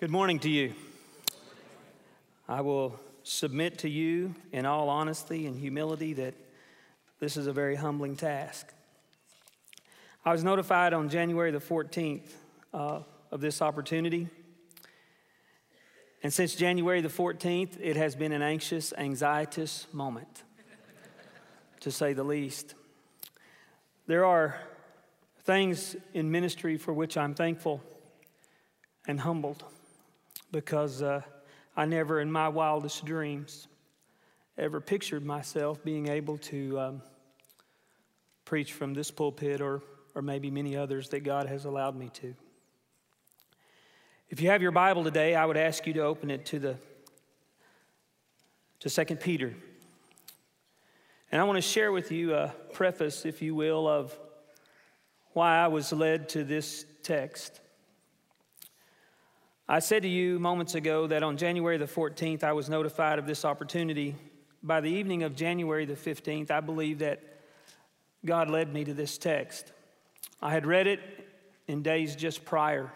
Good morning to you. I will submit to you in all honesty and humility that this is a very humbling task. I was notified on January the 14th of this opportunity. And since January the 14th, it has been an anxious, anxietous moment, to say the least. There are things in ministry for which I'm thankful and humbled, because I never in my wildest dreams ever pictured myself being able to preach from this pulpit or maybe many others that God has allowed me to. If you have your Bible today, I would ask you to open it to 2 Peter. And I want to share with you a preface, if you will, of why I was led to this text. I said to you moments ago that on January the 14th, I was notified of this opportunity. By the evening of January the 15th, I believe that God led me to this text. I had read it in days just prior.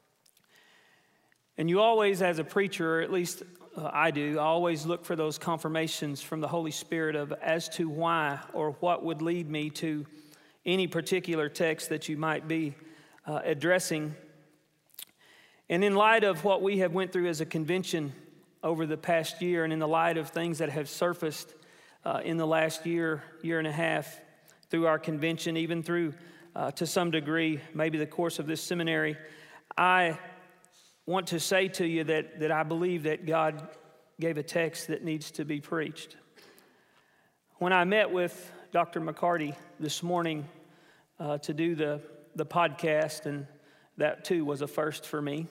And you always, as a preacher, or at least I do, I always look for those confirmations from the Holy Spirit as to why or what would lead me to any particular text that you might be addressing. And in light of what we have went through as a convention over the past year, and in the light of things that have surfaced in the last year and a half through our convention, even through, to some degree, maybe the course of this seminary, I want to say to you that I believe that God gave a text that needs to be preached. When I met with Dr. McCarty this morning to do the podcast, and that too was a first for me,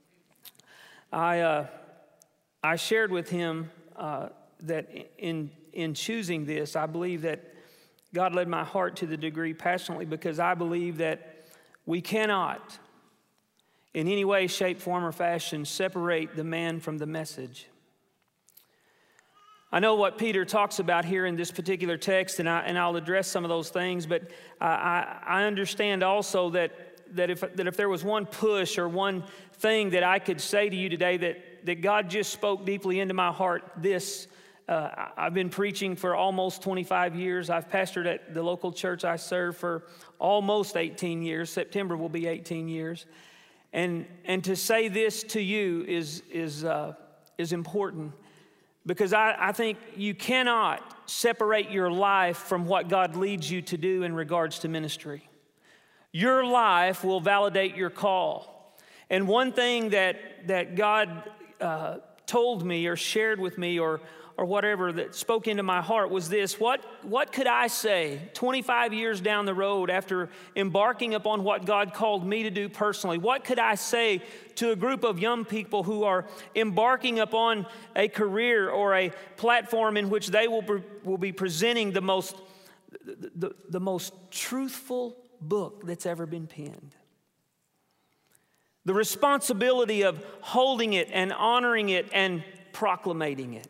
I shared with him that in choosing this, I believe that God led my heart to the degree passionately, because I believe that we cannot in any way, shape, form, or fashion separate the man from the message. I know what Peter talks about here in this particular text, and I'll address some of those things, but I understand also that if there was one push or one thing that I could say to you today that God just spoke deeply into my heart, I've been preaching for almost 25 years. I've pastored at the local church I serve for almost 18 years. September will be 18 years. And to say this to you is important, because I think you cannot separate your life from what God leads you to do in regards to ministry. Your life will validate your call. And one thing that God told me or shared with me or whatever that spoke into my heart was this: what could I say 25 years down the road after embarking upon what God called me to do personally? What could I say to a group of young people who are embarking upon a career or a platform in which they will be presenting the most truthful book that's ever been penned? The responsibility of holding it and honoring it and proclamating it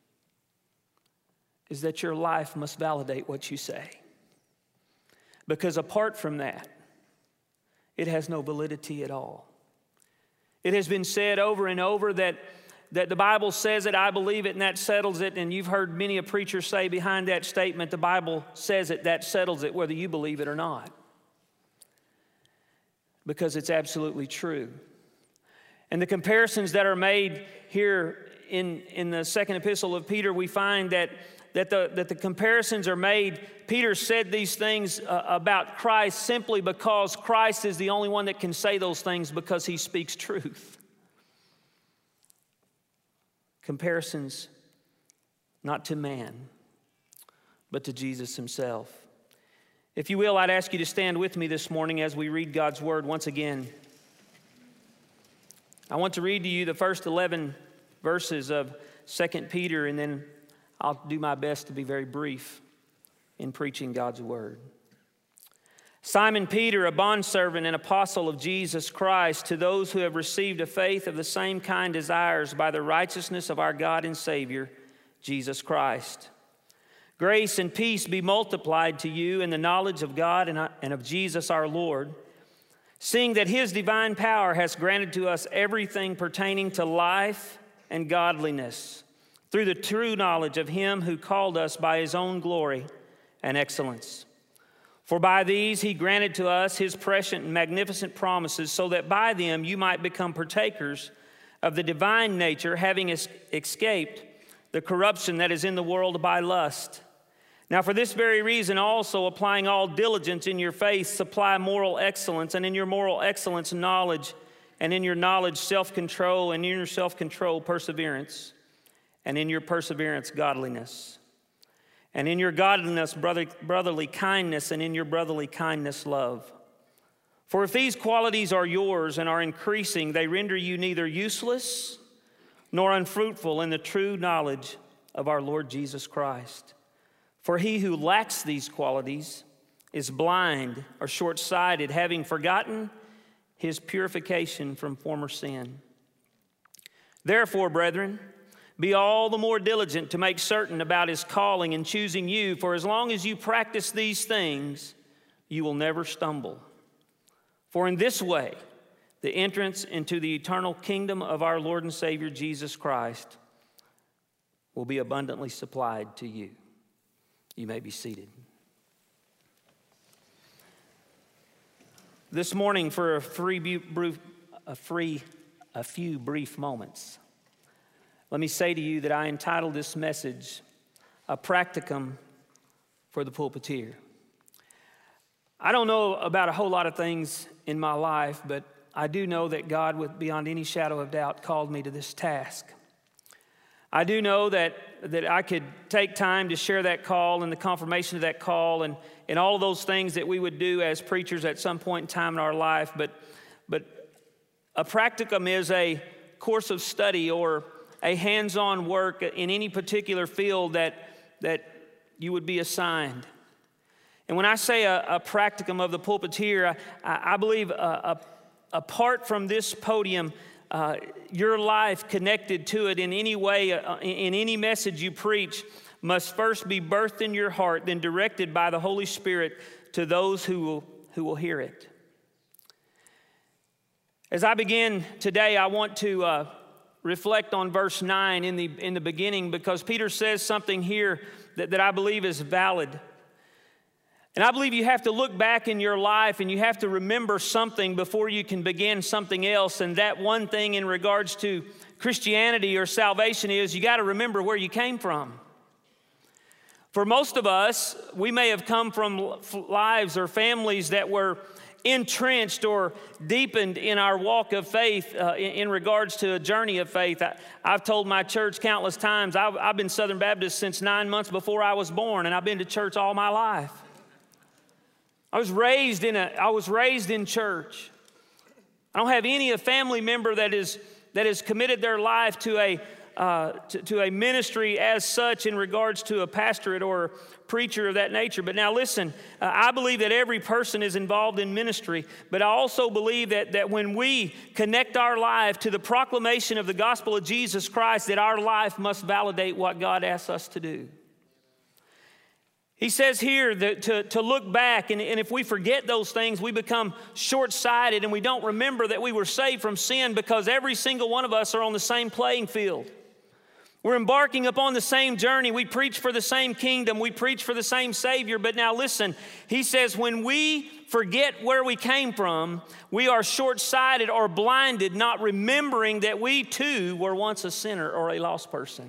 is that your life must validate what you say. Because apart from that, it has no validity at all. It has been said over and over that the Bible says it, I believe it, and that settles it. And you've heard many a preacher say behind that statement, the Bible says it, that settles it, whether you believe it or not. Because it's absolutely true. And the comparisons that are made here in the second epistle of Peter, we find that the comparisons are made. Peter said these things about Christ simply because Christ is the only one that can say those things, because he speaks truth. Comparisons not to man, but to Jesus himself. If you will, I'd ask you to stand with me this morning as we read God's word once again. I want to read to you the first 11 verses of 2 Peter, and then I'll do my best to be very brief in preaching God's word. Simon Peter, a bondservant and apostle of Jesus Christ, to those who have received a faith of the same kind as ours by the righteousness of our God and Savior, Jesus Christ. Grace and peace be multiplied to you in the knowledge of God and of Jesus our Lord. seeing that his divine power has granted to us everything pertaining to life and godliness through the true knowledge of him who called us by his own glory and excellence. For by these he granted to us his precious and magnificent promises, so that by them you might become partakers of the divine nature, having escaped the corruption that is in the world by lust. Now for this very reason also, applying all diligence in your faith, supply moral excellence, and in your moral excellence knowledge, and in your knowledge self-control, and in your self-control perseverance, and in your perseverance godliness, and in your godliness brotherly kindness, and in your brotherly kindness love. For if these qualities are yours and are increasing, they render you neither useless nor unfruitful in the true knowledge of our Lord Jesus Christ. For he who lacks these qualities is blind or short-sighted, having forgotten his purification from former sin. Therefore, brethren, be all the more diligent to make certain about his calling and choosing you, for as long as you practice these things, you will never stumble. For in this way, the entrance into the eternal kingdom of our Lord and Savior Jesus Christ will be abundantly supplied to you. You may be seated. This morning, for a few brief moments, let me say to you that I entitled this message, A Practicum for the Pulpiteer. I don't know about a whole lot of things in my life, but I do know that God, beyond any shadow of doubt, called me to this task. I do know that I could take time to share that call and the confirmation of that call and all of those things that we would do as preachers at some point in time in our life. But a practicum is a course of study or a hands-on work in any particular field that you would be assigned. And when I say a practicum of the pulpiteer, I believe apart from this podium, your life connected to it in any way, in any message you preach, must first be birthed in your heart, then directed by the Holy Spirit to those who will hear it. As I begin today, I want to reflect on verse 9 in the beginning, because Peter says something here that I believe is valid. And I believe you have to look back in your life and you have to remember something before you can begin something else. And that one thing in regards to Christianity or salvation is you got to remember where you came from. For most of us, we may have come from lives or families that were entrenched or deepened in our walk of faith in regards to a journey of faith. I've told my church countless times, I've been Southern Baptist since 9 months before I was born, and I've been to church all my life. I was raised in church. I don't have any family member that has committed their life to a ministry as such in regards to a pastorate or a preacher of that nature. But now listen, I believe that every person is involved in ministry, but I also believe that when we connect our life to the proclamation of the gospel of Jesus Christ, that our life must validate what God asks us to do. He says here that to look back, and if we forget those things, we become short-sighted and we don't remember that we were saved from sin, because every single one of us are on the same playing field. We're embarking upon the same journey. We preach for the same kingdom. We preach for the same Savior. But now listen, he says when we forget where we came from, we are short-sighted or blinded, not remembering that we too were once a sinner or a lost person.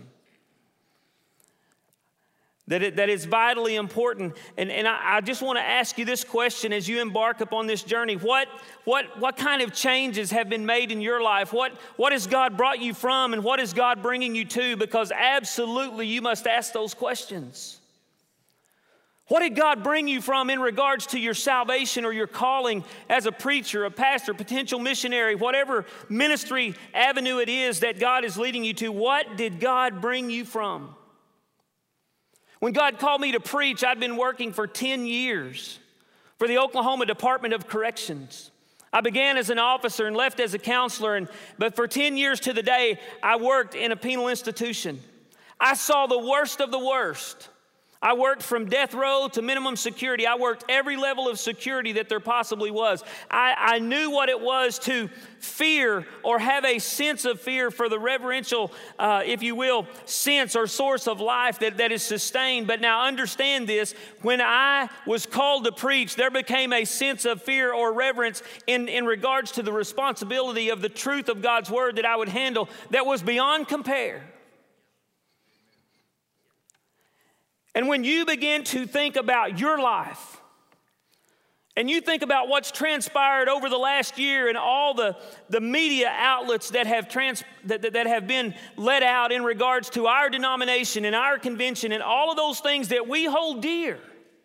That is vitally important. And I just want to ask you this question as you embark upon this journey. What kind of changes have been made in your life? What has God brought you from, and what is God bringing you to? Because absolutely you must ask those questions. What did God bring you from in regards to your salvation or your calling as a preacher, a pastor, potential missionary, whatever ministry avenue it is that God is leading you to? What did God bring you from? When God called me to preach, I'd been working for 10 years for the Oklahoma Department of Corrections. I began as an officer and left as a counselor, but for 10 years to the day, I worked in a penal institution. I saw the worst of the worst. I worked from death row to minimum security. I worked every level of security that there possibly was. I knew what it was to fear or have a sense of fear for the reverential, if you will, sense or source of life that is sustained. But now understand this, when I was called to preach, there became a sense of fear or reverence in regards to the responsibility of the truth of God's word that I would handle that was beyond compare. And when you begin to think about your life, and you think about what's transpired over the last year and all the media outlets that have been let out in regards to our denomination and our convention and all of those things that we hold dear,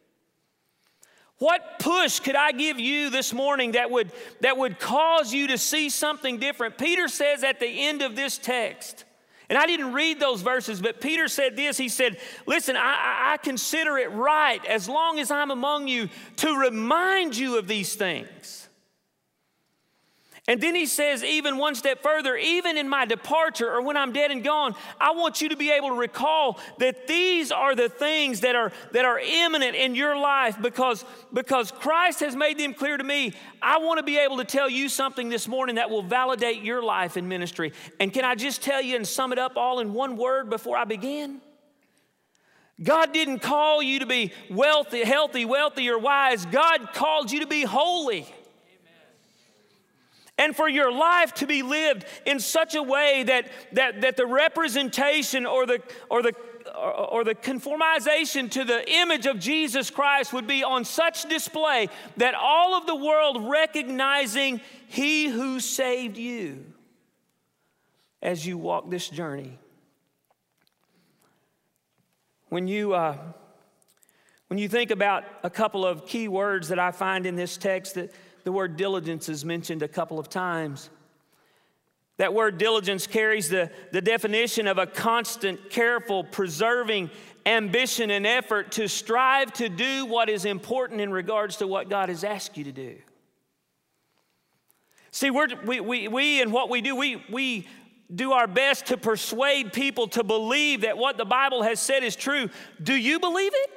what push could I give you this morning that would cause you to see something different? Peter says at the end of this text, and I didn't read those verses, but Peter said this. He said, listen, I consider it right, as long as I'm among you, to remind you of these things. And then he says, even one step further, even in my departure or when I'm dead and gone, I want you to be able to recall that these are the things that are imminent in your life because Christ has made them clear to me. I want to be able to tell you something this morning that will validate your life in ministry. And can I just tell you and sum it up all in one word before I begin? God didn't call you to be healthy, wealthy, or wise. God called you to be holy. And for your life to be lived in such a way that the representation or the conformization to the image of Jesus Christ would be on such display that all of the world recognizing He who saved you as you walk this journey. When you think about a couple of key words that I find in this text, that the word diligence is mentioned a couple of times. That word diligence carries the definition of a constant, careful, preserving ambition and effort to strive to do what is important in regards to what God has asked you to do. See, we in what we do, we do our best to persuade people to believe that what the Bible has said is true. Do you believe it?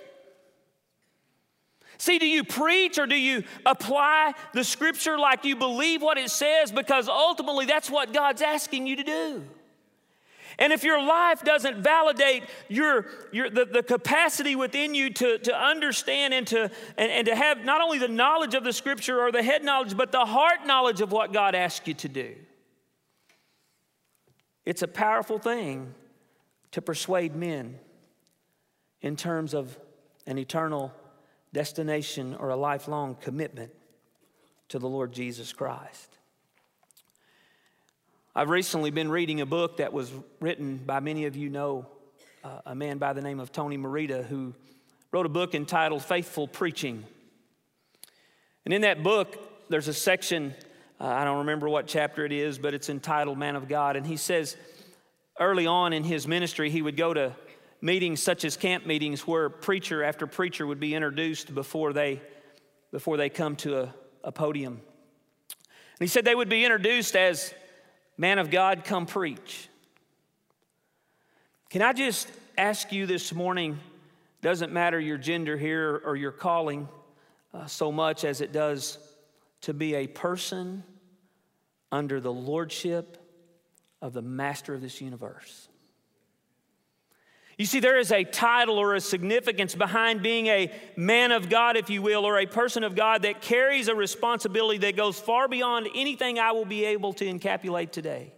See, do you preach or do you apply the scripture like you believe what it says? Because ultimately that's what God's asking you to do. And if your life doesn't validate the capacity within you to understand and to have not only the knowledge of the scripture or the head knowledge, but the heart knowledge of what God asks you to do, it's a powerful thing to persuade men in terms of an eternal destination or a lifelong commitment to the Lord Jesus Christ. I've recently been reading a book that was written by many of you know, a man by the name of Tony Merida, who wrote a book entitled Faithful Preaching. And in that book, there's a section, I don't remember what chapter it is, but it's entitled Man of God. And he says early on in his ministry, he would go to meetings such as camp meetings where preacher after preacher would be introduced before they come to a podium. And he said they would be introduced as man of God, come preach. Can I just ask you this morning, doesn't matter your gender here or your calling so much as it does to be a person under the lordship of the master of this universe. You see, there is a title or a significance behind being a man of God, if you will, or a person of God that carries a responsibility that goes far beyond anything I will be able to encapsulate today.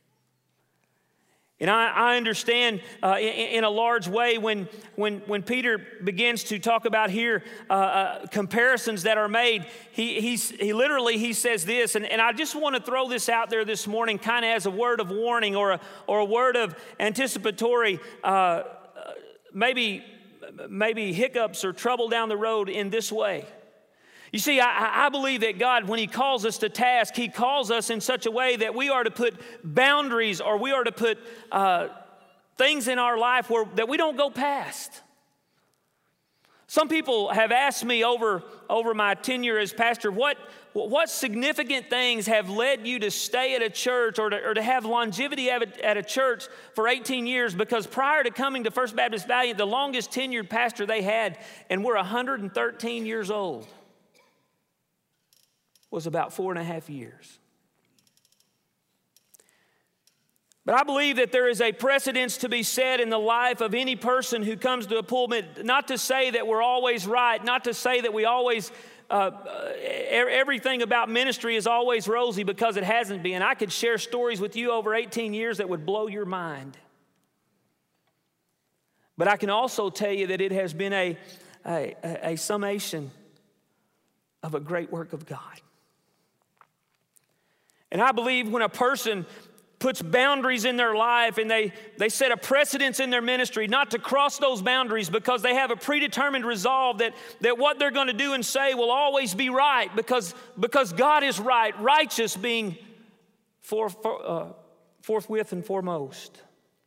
And I understand in a large way when Peter begins to talk about here comparisons that are made, he literally says this, and I just want to throw this out there this morning kind of as a word of warning or a word of anticipatory maybe hiccups or trouble down the road in this way. You see, I believe that God, when He calls us to task, He calls us in such a way that we are to put boundaries or we are to put things in our life that we don't go past. Some people have asked me over my tenure as pastor, what significant things have led you to stay at a church or to have longevity at a church for 18 years? Because prior to coming to First Baptist Valiant, the longest tenured pastor they had, and we're 113 years old, was about 4.5 years. But I believe that there is a precedence to be set in the life of any person who comes to a pulpit, not to say that we're always right, not to say that we always, everything about ministry is always rosy, because it hasn't been. I could share stories with you over 18 years that would blow your mind. But I can also tell you that it has been a summation of a great work of God. And I believe when a person puts boundaries in their life and they set a precedence in their ministry not to cross those boundaries, because they have a predetermined resolve that what they're going to do and say will always be right because God is right, righteous being forthwith and foremost.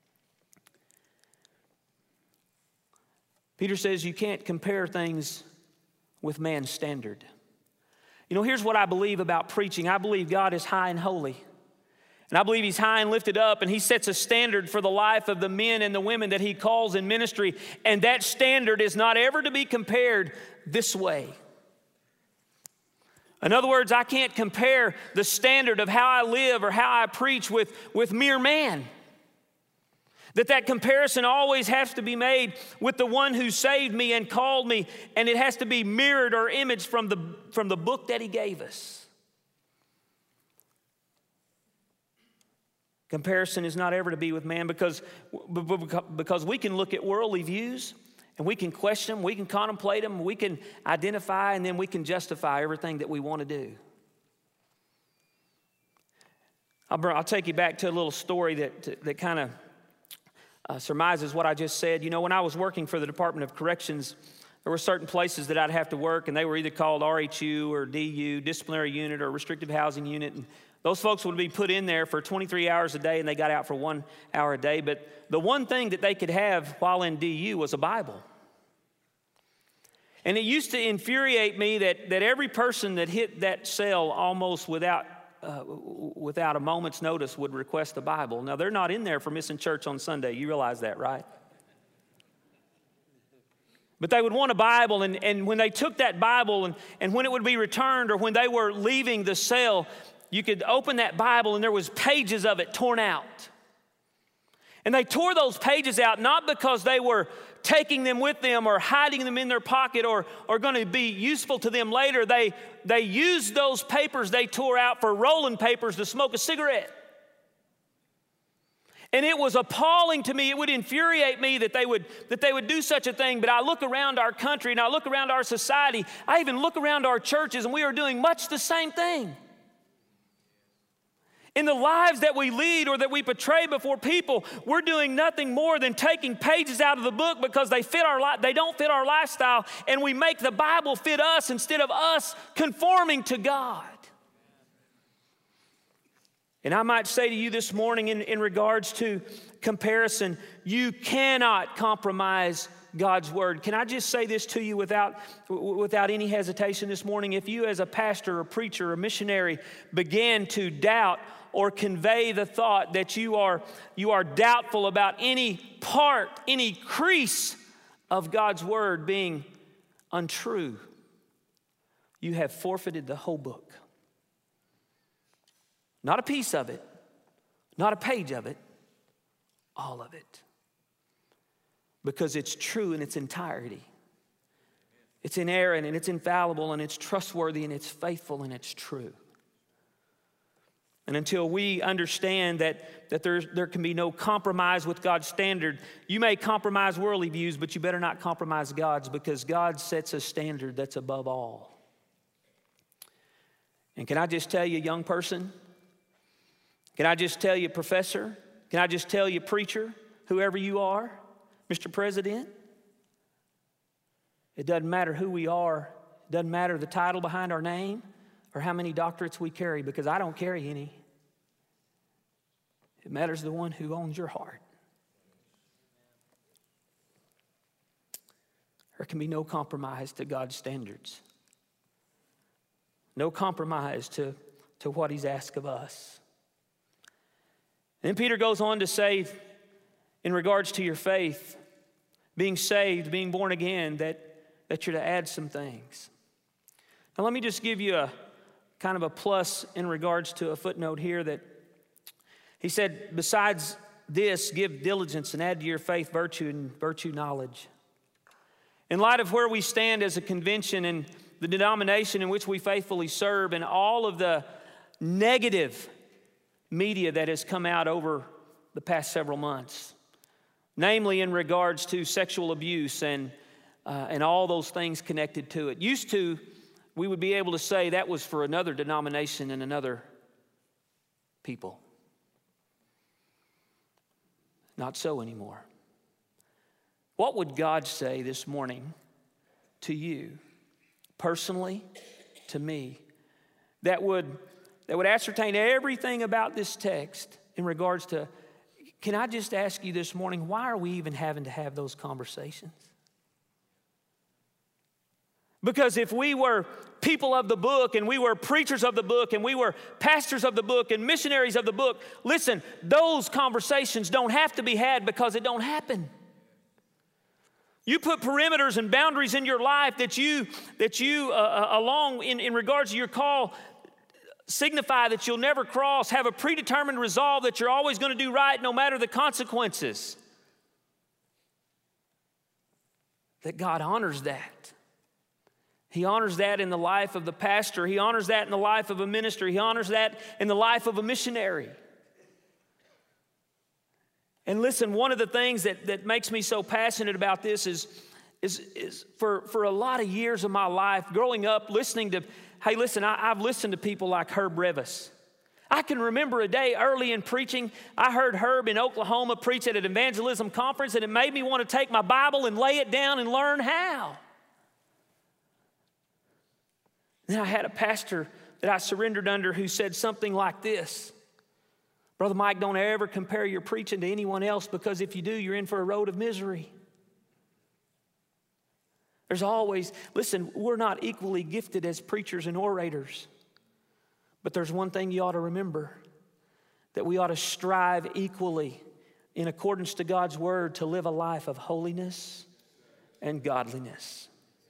Peter says you can't compare things with man's standard. You know, here's what I believe about preaching. I believe God is high and holy. And I believe He's high and lifted up, and He sets a standard for the life of the men and the women that He calls in ministry. And that standard is not ever to be compared this way. In other words, I can't compare the standard of how I live or how I preach with mere man. That comparison always has to be made with the one who saved me and called me, and it has to be mirrored or imaged from the book that He gave us. Comparison is not ever to be with man, because we can look at worldly views and we can question them, we can contemplate them, we can identify, and then we can justify everything that we want to do. I'll take you back to a little story that kind of surmises what I just said. You know, when I was working for the Department of Corrections, there were certain places that I'd have to work, and they were either called RHU or DU, disciplinary unit, or restrictive housing unit. And those folks would be put in there for 23 hours a day, and they got out for 1 hour a day. But the one thing that they could have while in DU was a Bible. And it used to infuriate me that every person that hit that cell almost without a moment's notice would request the Bible. Now, they're not in there for missing church on Sunday. You realize that, right? But they would want a Bible, and when they took that Bible and when it would be returned or when they were leaving the cell, you could open that Bible and there was pages of it torn out. And they tore those pages out not because they were taking them with them or hiding them in their pocket or going to be useful to them later. They used those papers they tore out for rolling papers to smoke a cigarette. And it was appalling to me. It would infuriate me that they would do such a thing. But I look around our country and I look around our society. I even look around our churches, and we are doing much the same thing. In the lives that we lead or that we portray before people, we're doing nothing more than taking pages out of the book because they don't fit our lifestyle, and we make the Bible fit us instead of us conforming to God. And I might say to you this morning in regards to comparison, you cannot compromise God's word. Can I just say this to you without any hesitation this morning? If you as a pastor or preacher or missionary began to doubt or convey the thought that you are doubtful about any part, any crease of God's word being untrue, you have forfeited the whole book. Not a piece of it, not a page of it, all of it. Because it's true in its entirety. It's inerrant and it's infallible and it's trustworthy and it's faithful and it's true. And until we understand that there can be no compromise with God's standard, you may compromise worldly views, but you better not compromise God's, because God sets a standard that's above all. And can I just tell you, young person? Can I just tell you, professor? Can I just tell you, preacher? Whoever you are, Mr. President? It doesn't matter who we are. It doesn't matter the title behind our name or how many doctorates we carry, because I don't carry any. It matters the one who owns your heart. There can be no compromise to God's standards. No compromise to what He's asked of us. And then Peter goes on to say, in regards to your faith, being saved, being born again, that you're to add some things. Now let me just give you a kind of a plus in regards to a footnote here that he said, besides this, give diligence and add to your faith virtue, and virtue knowledge. In light of where we stand as a convention and the denomination in which we faithfully serve and all of the negative media that has come out over the past several months, namely in regards to sexual abuse and all those things connected to it. Used to, we would be able to say that was for another denomination and another people. Not so anymore. What would God say this morning to you, personally, to me, that would ascertain everything about this text in regards to, can I just ask you this morning, why are we even having to have those conversations? Because if we were people of the book and we were preachers of the book and we were pastors of the book and missionaries of the book, listen, those conversations don't have to be had because it don't happen. You put perimeters and boundaries in your life that you along in regards to your call, signify that you'll never cross, have a predetermined resolve that you're always going to do right no matter the consequences. That God honors that. He honors that in the life of the pastor. He honors that in the life of a minister. He honors that in the life of a missionary. And listen, one of the things that makes me so passionate about this is for a lot of years of my life, growing up, listening to, hey, listen, I've listened to people like Herb Revis. I can remember a day early in preaching, I heard Herb in Oklahoma preach at an evangelism conference, and it made me want to take my Bible and lay it down and learn how. Then I had a pastor that I surrendered under who said something like this: Brother Mike, don't ever compare your preaching to anyone else, because if you do, you're in for a road of misery. There's always, listen, we're not equally gifted as preachers and orators, but there's one thing you ought to remember, that we ought to strive equally in accordance to God's word to live a life of holiness and godliness.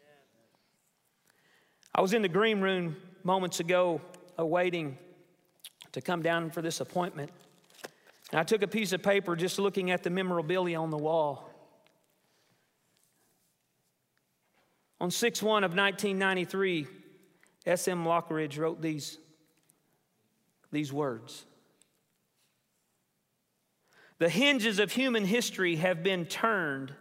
I was in the green room moments ago awaiting to come down for this appointment. And I took a piece of paper just looking at the memorabilia on the wall. On 6/1 of 1993, S.M. Lockridge wrote these words: "The hinges of human history have been turned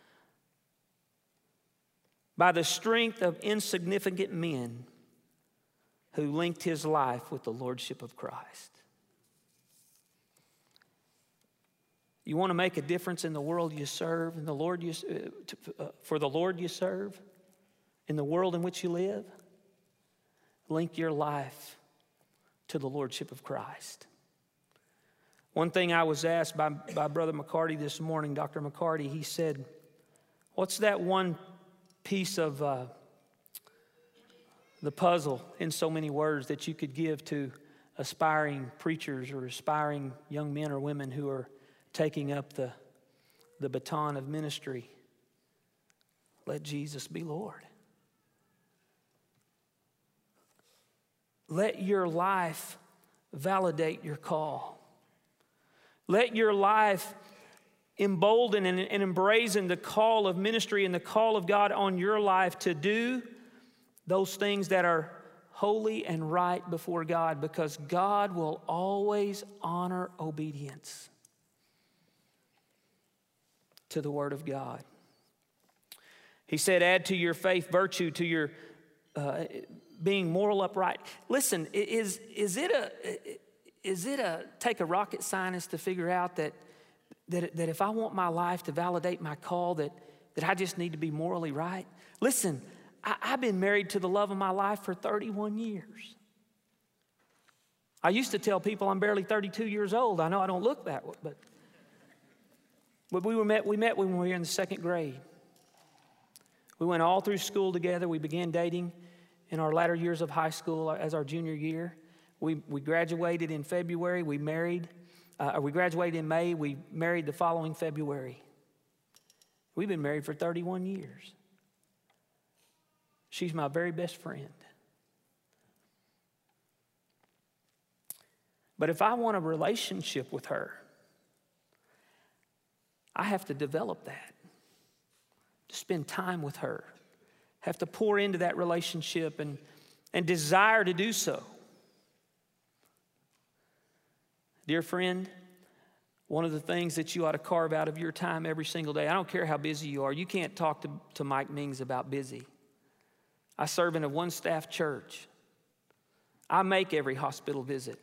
by the strength of insignificant men who linked his life with the lordship of Christ." You want to make a difference in the world you serve, in the Lord for the Lord you serve, in the world in which you live? Link your life to the lordship of Christ. One thing I was asked by Brother McCarty this morning, Dr. McCarty, he said, what's that one piece of the puzzle, in so many words, that you could give to aspiring preachers or aspiring young men or women who are taking up the baton of ministry? Let Jesus be Lord. Let your life validate your call. Let your life embolden and embrazen the call of ministry and the call of God on your life to do those things that are holy and right before God, because God will always honor obedience to the Word of God. He said, add to your faith virtue, to your being moral upright. Listen, is it a take a rocket scientist to figure out that if I want my life to validate my call, that I just need to be morally right? Listen, I've been married to the love of my life for 31 years. I used to tell people I'm barely 32 years old. I know I don't look that way, but we met when we were in the second grade. We went all through school together. We began dating in our latter years of high school as our junior year. We graduated in February. We graduated in May. We married the following February. We've been married for 31 years. She's my very best friend. But if I want a relationship with her, I have to develop that, to spend time with her, have to pour into that relationship and desire to do so. Dear friend, one of the things that you ought to carve out of your time every single day, I don't care how busy you are, you can't talk to Mike Mings about busy. I serve in a one-staff church. I make every hospital visit.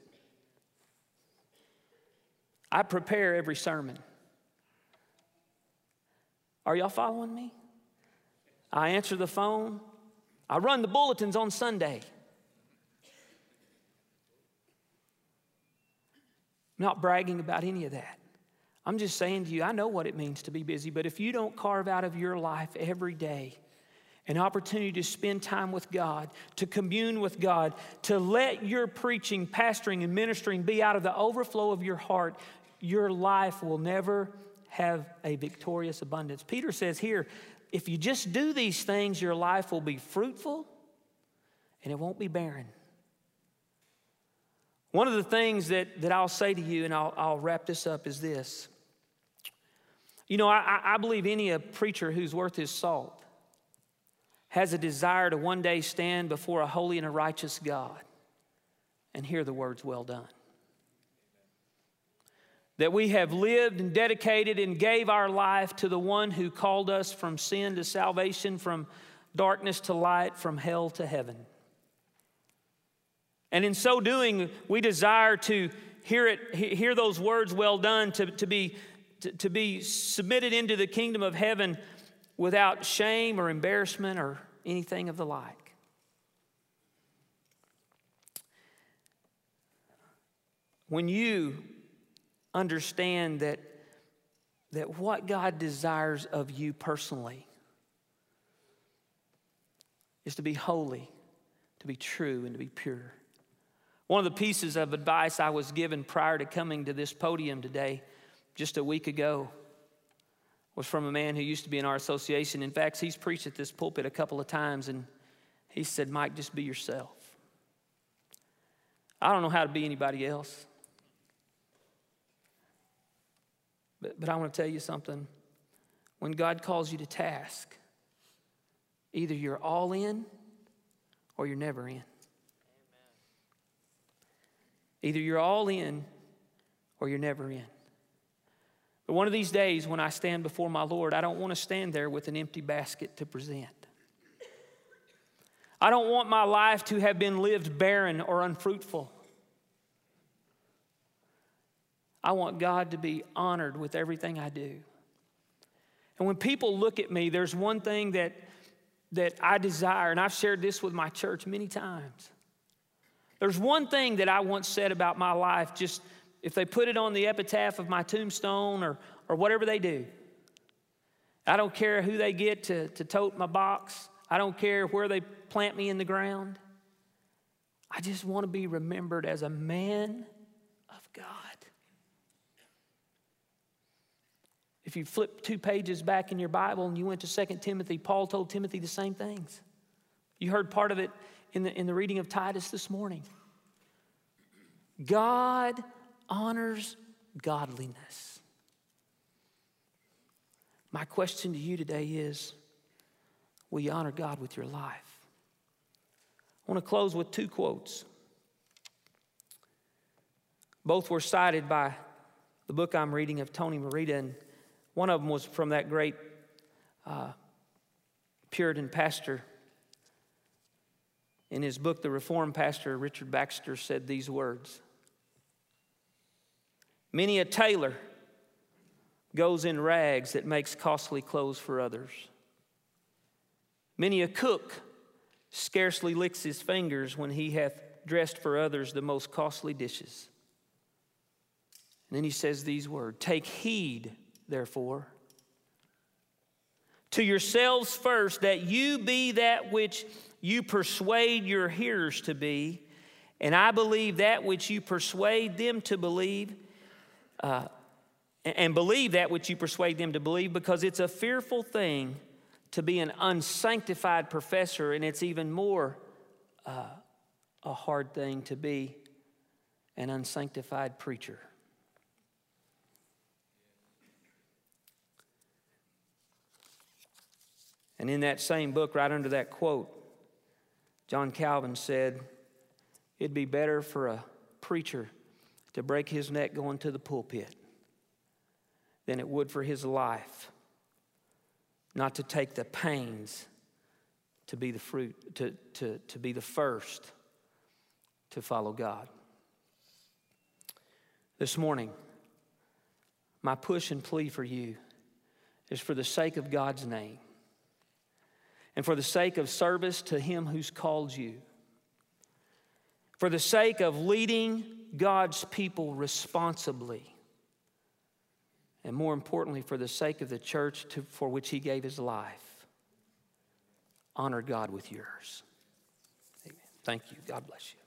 I prepare every sermon. Are y'all following me? I answer the phone. I run the bulletins on Sunday. I'm not bragging about any of that. I'm just saying to you, I know what it means to be busy, but if you don't carve out of your life every day an opportunity to spend time with God, to commune with God, to let your preaching, pastoring, and ministering be out of the overflow of your heart, your life will never have a victorious abundance. Peter says here, if you just do these things, your life will be fruitful and it won't be barren. One of the things that I'll say to you, and I'll wrap this up, is this. You know, I believe any preacher who's worth his salt has a desire to one day stand before a holy and a righteous God and hear the words, well done. That we have lived and dedicated and gave our life to the one who called us from sin to salvation, from darkness to light, from hell to heaven. And in so doing, we desire to hear those words, well done, to be submitted into the kingdom of heaven without shame or embarrassment or anything of the like. When you understand that what God desires of you personally is to be holy, to be true, and to be pure. One of the pieces of advice I was given prior to coming to this podium today, just a week ago, was from a man who used to be in our association. In fact, he's preached at this pulpit a couple of times, and he said, Mike, just be yourself. I don't know how to be anybody else. But I want to tell you something. When God calls you to task, either you're all in or you're never in. Either you're all in or you're never in. But one of these days when I stand before my Lord, I don't want to stand there with an empty basket to present. I don't want my life to have been lived barren or unfruitful. I want God to be honored with everything I do. And when people look at me, there's one thing that I desire, and I've shared this with my church many times. There's one thing that I once said about my life, just if they put it on the epitaph of my tombstone or whatever they do. I don't care who they get to tote my box. I don't care where they plant me in the ground. I just want to be remembered as a man of God. If you flip 2 pages back in your Bible and you went to 2 Timothy, Paul told Timothy the same things. You heard part of it in the reading of Titus this morning. God honors godliness. My question to you today is, will you honor God with your life? I want to close with 2 quotes. Both were cited by the book I'm reading of Tony Merida, and one of them was from that great Puritan pastor. In his book, the Reformed pastor, Richard Baxter, said these words: "Many a tailor goes in rags that makes costly clothes for others. Many a cook scarcely licks his fingers when he hath dressed for others the most costly dishes." And then he says these words: "Take heed, therefore, to yourselves first, that you be that which you persuade your hearers to be, and I believe that which you persuade them to believe, and believe that which you persuade them to believe, because it's a fearful thing to be an unsanctified professor, and it's even more a hard thing to be an unsanctified preacher. And in that same book, right under that quote, John Calvin said, it'd be better for a preacher to break his neck going to the pulpit than it would for his life not to take the pains to be the fruit, to be the first to follow God. This morning, my push and plea for you is for the sake of God's name and for the sake of service to Him who's called you, for the sake of leading God's people responsibly, and more importantly, for the sake of the church for which He gave His life. Honor God with yours. Amen. Thank you. God bless you.